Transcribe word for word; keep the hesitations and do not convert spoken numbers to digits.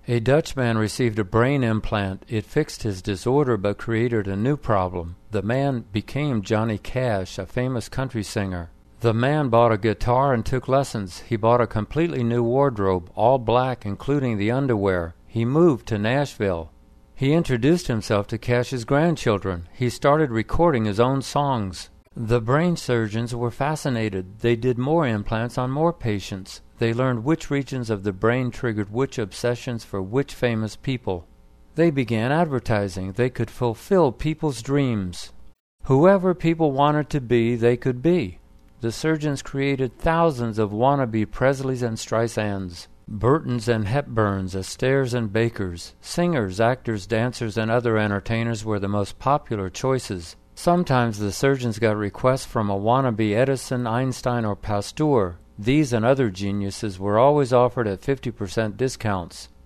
A Dutchman received a brain implant. It fixed his disorder but created a new problem. The man became Johnny Cash, a famous country singer. The man bought a guitar and took lessons. He bought a completely new wardrobe, all black, including the underwear. He moved to Nashville. He introduced himself to Cash's grandchildren. He started recording his own songs. The brain surgeons were fascinated. They did more implants on more patients. They learned which regions of the brain triggered which obsessions for which famous people. They began advertising. They could fulfill people's dreams. Whoever people wanted to be, they could be. The surgeons created thousands of wannabe Presleys and Streisands, Burtons and Hepburns, Astairs and Bakers. Singers, actors, dancers, and other entertainers were the most popular choices. Sometimes the surgeons got requests from a wannabe Edison, Einstein, or Pasteur. These and other geniuses were always offered at fifty percent discounts.